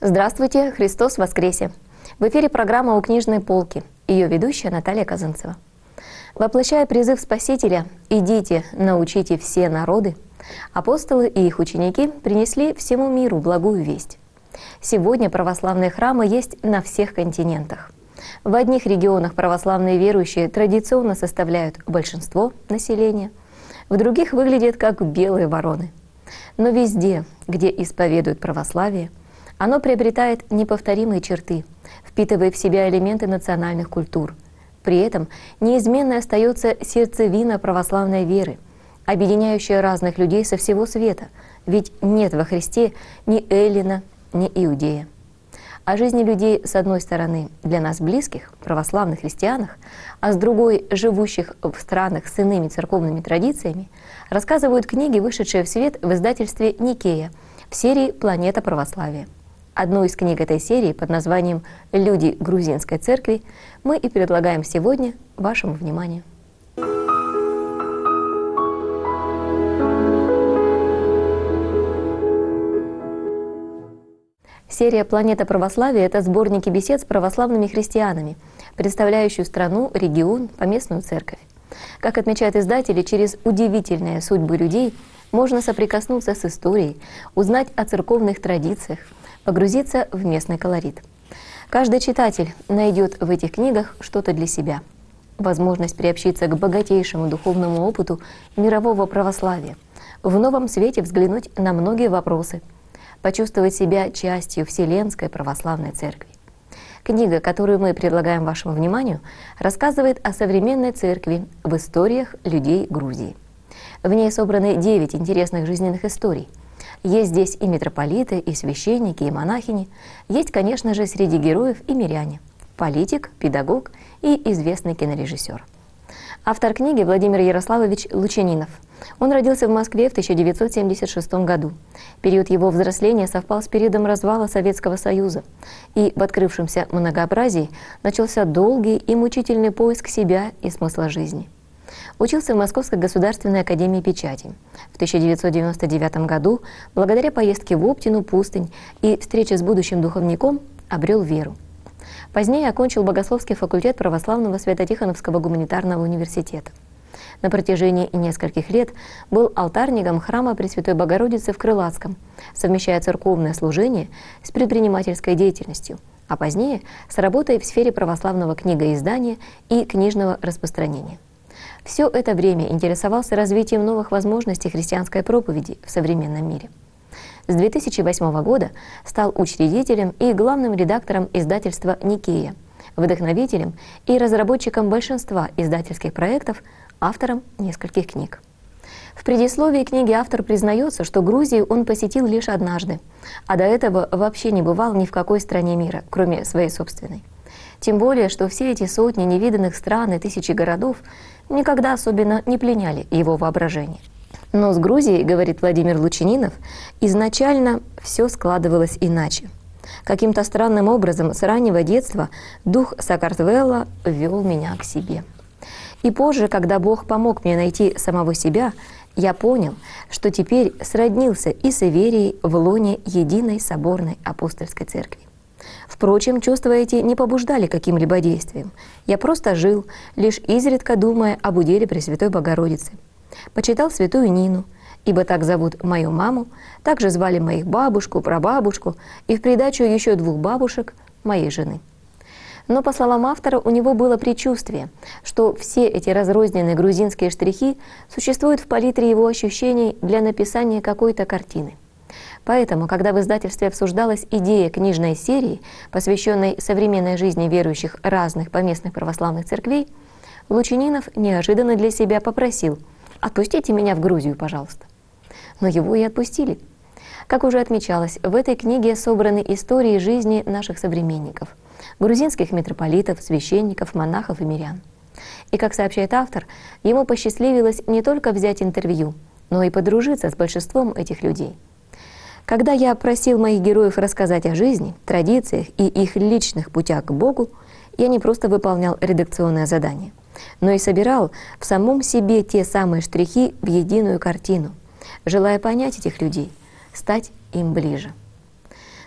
Здравствуйте, Христос воскресе! В эфире программа «У книжной полки». Ее ведущая Наталья Казанцева. Воплощая призыв Спасителя «Идите, научите все народы», апостолы и их ученики принесли всему миру благую весть. Сегодня православные храмы есть на всех континентах. В одних регионах православные верующие традиционно составляют большинство населения, в других выглядят как белые вороны. Но везде, где исповедуют православие, оно приобретает неповторимые черты, впитывая в себя элементы национальных культур. При этом неизменной остается сердцевина православной веры, объединяющая разных людей со всего света, ведь нет во Христе ни эллина, ни иудея. О жизни людей, с одной стороны, для нас близких, православных христианах, а с другой, живущих в странах с иными церковными традициями, рассказывают книги, вышедшие в свет в издательстве «Никея» в серии «Планета православия». Одну из книг этой серии под названием «Люди грузинской церкви» мы и предлагаем сегодня вашему вниманию. Серия «Планета православия» — это сборники бесед с православными христианами, представляющие страну, регион, поместную церковь. Как отмечают издатели, через удивительные судьбы людей можно соприкоснуться с историей, узнать о церковных традициях, погрузиться в местный колорит. Каждый читатель найдет в этих книгах что-то для себя. Возможность приобщиться к богатейшему духовному опыту мирового православия, в новом свете взглянуть на многие вопросы, почувствовать себя частью Вселенской православной церкви. Книга, которую мы предлагаем вашему вниманию, рассказывает о современной церкви в историях людей Грузии. В ней собраны 9 интересных жизненных историй. Есть здесь и митрополиты, и священники, и монахини. Есть, конечно же, среди героев и миряне, политик, педагог и известный кинорежиссер. Автор книги Владимир Ярославович Лучининов. Он родился в Москве в 1976 году. Период его взросления совпал с периодом развала Советского Союза. И в открывшемся многообразии начался долгий и мучительный поиск себя и смысла жизни. Учился в Московской государственной академии печати. В 1999 году, благодаря поездке в Оптину пустынь и встрече с будущим духовником, обрел веру. Позднее окончил богословский факультет Православного Свято-Тихоновского гуманитарного университета. На протяжении нескольких лет был алтарником храма Пресвятой Богородицы в Крылатском, совмещая церковное служение с предпринимательской деятельностью, а позднее с работой в сфере православного книгоиздания и книжного распространения. Все это время интересовался развитием новых возможностей христианской проповеди в современном мире. С 2008 года стал учредителем и главным редактором издательства «Никея», вдохновителем и разработчиком большинства издательских проектов, автором нескольких книг. В предисловии книги автор признается, что Грузию он посетил лишь однажды, а до этого вообще не бывал ни в какой стране мира, кроме своей собственной. Тем более, что все эти сотни невиданных стран и тысячи городов никогда особенно не пленяли его воображение. Но с Грузией, говорит Владимир Лучининов, изначально все складывалось иначе. Каким-то странным образом с раннего детства дух Сакартвелла вел меня к себе. И позже, когда Бог помог мне найти самого себя, я понял, что теперь сроднился и с Иверией в лоне единой соборной апостольской церкви. Впрочем, чувства эти не побуждали каким-либо действием. Я просто жил, лишь изредка думая об уделе Пресвятой Богородицы. Почитал святую Нину, ибо так зовут мою маму, также звали моих бабушку, прабабушку и в придачу еще 2 бабушек моей жены. Но, по словам автора, у него было предчувствие, что все эти разрозненные грузинские штрихи существуют в палитре его ощущений для написания какой-то картины. Поэтому, когда в издательстве обсуждалась идея книжной серии, посвященной современной жизни верующих разных поместных православных церквей, Лучининов неожиданно для себя попросил: «Отпустите меня в Грузию, пожалуйста». Но его и отпустили. Как уже отмечалось, в этой книге собраны истории жизни наших современников, грузинских митрополитов, священников, монахов и мирян. И, как сообщает автор, ему посчастливилось не только взять интервью, но и подружиться с большинством этих людей. Когда я просил моих героев рассказать о жизни, традициях и их личных путях к Богу, я не просто выполнял редакционное задание, но и собирал в самом себе те самые штрихи в единую картину, желая понять этих людей, стать им ближе.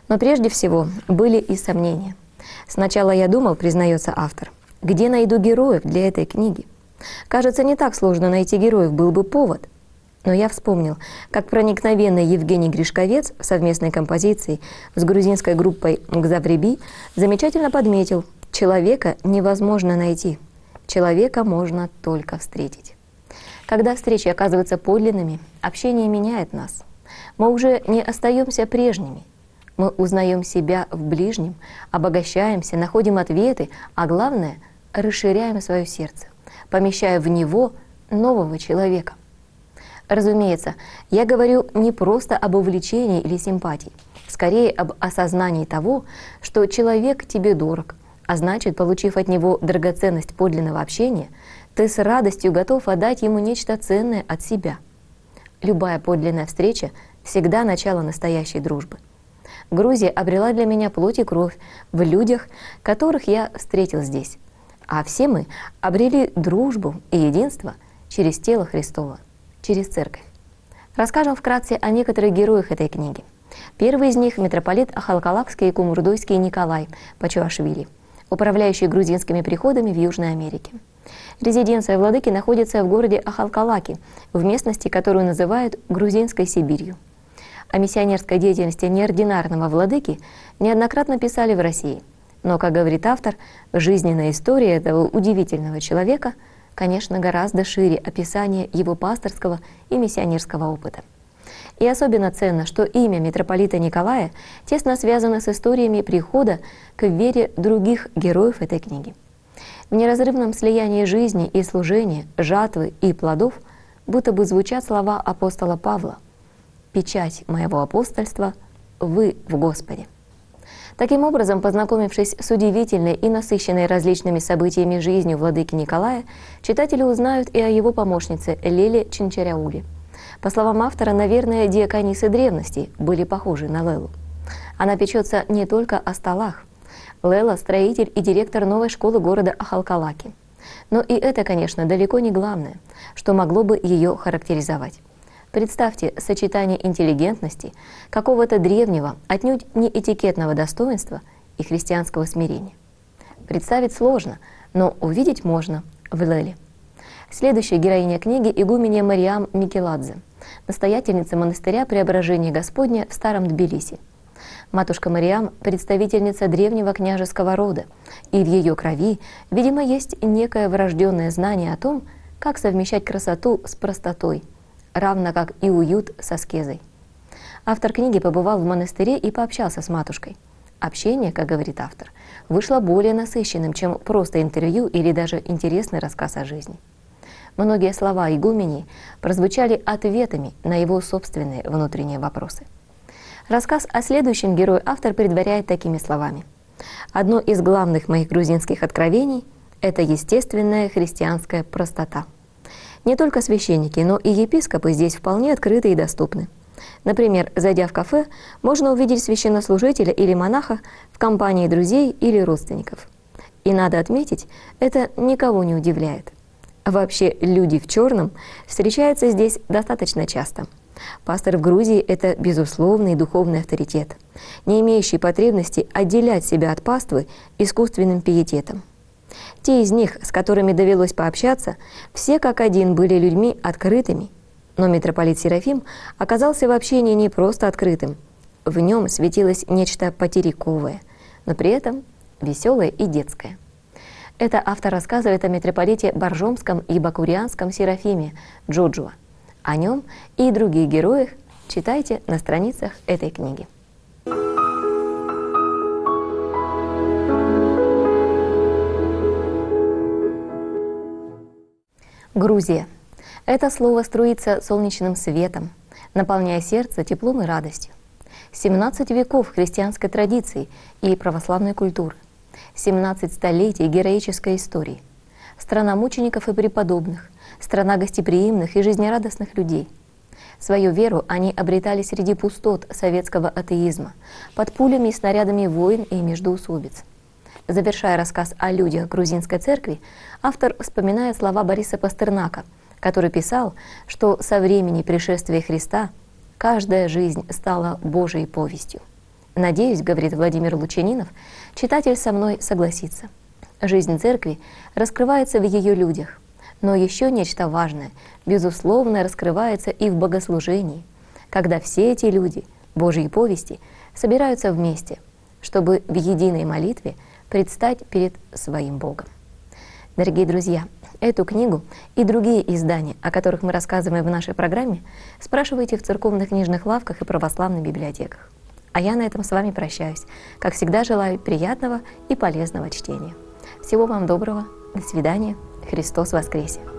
Но прежде всего были и сомнения. Сначала я думал, признается автор, где найду героев для этой книги. Кажется, не так сложно найти героев, был бы повод. Но я вспомнил, как проникновенно Евгений Гришковец в совместной композиции с грузинской группой «Гзавреби» замечательно подметил: человека невозможно найти, человека можно только встретить. Когда встречи оказываются подлинными, общение меняет нас. Мы уже не остаемся прежними. Мы узнаем себя в ближнем, обогащаемся, находим ответы, а главное — расширяем свое сердце, помещая в него нового человека. Разумеется, я говорю не просто об увлечении или симпатии, скорее об осознании того, что человек тебе дорог, а значит, получив от него драгоценность подлинного общения, ты с радостью готов отдать ему нечто ценное от себя. Любая подлинная встреча всегда начало настоящей дружбы. Грузия обрела для меня плоть и кровь в людях, которых я встретил здесь. А все мы обрели дружбу и единство через тело Христово, через церковь. Расскажем вкратце о некоторых героях этой книги. Первый из них — митрополит Ахалкалакский и Кумурдойский Николай Пачуашвили, управляющий грузинскими приходами в Южной Америке. Резиденция владыки находится в городе Ахалкалаки, в местности, которую называют Грузинской Сибирью. О миссионерской деятельности неординарного владыки неоднократно писали в России. Но, как говорит автор, жизненная история этого удивительного человека, конечно, гораздо шире описания его пасторского и миссионерского опыта. И особенно ценно, что имя митрополита Николая тесно связано с историями прихода к вере других героев этой книги. В неразрывном слиянии жизни и служения, жатвы и плодов будто бы звучат слова апостола Павла: «Печать моего апостольства — вы в Господе». Таким образом, познакомившись с удивительной и насыщенной различными событиями жизнью владыки Николая, читатели узнают и о его помощнице Леле Чинчаряуле. По словам автора, наверное, диаконисы древности были похожи на Лелу. Она печется не только о столах. Лела — строитель и директор новой школы города Ахалкалаки. Но и это, конечно, далеко не главное, что могло бы ее характеризовать. Представьте сочетание интеллигентности, какого-то древнего, отнюдь не этикетного достоинства и христианского смирения. Представить сложно, но увидеть можно в Леле. Следующая героиня книги — игуменья Мариам Микеладзе, настоятельница монастыря Преображения Господня в Старом Тбилиси. Матушка Мариам — представительница древнего княжеского рода, и в ее крови, видимо, есть некое врожденное знание о том, как совмещать красоту с простотой, равно как и уют с аскезой. Автор книги побывал в монастыре и пообщался с матушкой. Общение, как говорит автор, вышло более насыщенным, чем просто интервью или даже интересный рассказ о жизни. Многие слова игуменьи прозвучали ответами на его собственные внутренние вопросы. Рассказ о следующем герое автор предваряет такими словами: «Одно из главных моих грузинских откровений — это естественная христианская простота. Не только священники, но и епископы здесь вполне открыты и доступны. Например, зайдя в кафе, можно увидеть священнослужителя или монаха в компании друзей или родственников. И надо отметить, это никого не удивляет. Вообще, люди в черном встречаются здесь достаточно часто. Пастор в Грузии — это безусловный духовный авторитет, не имеющий потребности отделять себя от паствы искусственным пиететом. Те из них, с которыми довелось пообщаться, все как один были людьми открытыми, но митрополит Серафим оказался в общении не просто открытым. В нем светилось нечто потеряковое, но при этом веселое и детское. Это автор рассказывает о митрополите Боржомском и Бакурианском Серафиме Джоджуа. О нем и других героях читайте на страницах этой книги. Грузия. Это слово струится солнечным светом, наполняя сердце теплом и радостью. 17 веков христианской традиции и православной культуры, 17 столетий героической истории, страна мучеников и преподобных, страна гостеприимных и жизнерадостных людей. Свою веру они обретали среди пустот советского атеизма, под пулями и снарядами войн и междоусобиц. Завершая рассказ о людях грузинской церкви, автор вспоминает слова Бориса Пастернака, который писал, что со времени пришествия Христа каждая жизнь стала Божьей повестью. Надеюсь, говорит Владимир Лучининов, читатель со мной согласится. Жизнь Церкви раскрывается в ее людях, но еще нечто важное, безусловно, раскрывается и в богослужении, когда все эти люди, Божьи повести, собираются вместе, чтобы в единой молитве предстать перед своим Богом. Дорогие друзья, эту книгу и другие издания, о которых мы рассказываем в нашей программе, спрашивайте в церковных книжных лавках и православных библиотеках. А я на этом с вами прощаюсь. Как всегда, желаю приятного и полезного чтения. Всего вам доброго. До свидания. Христос воскресе!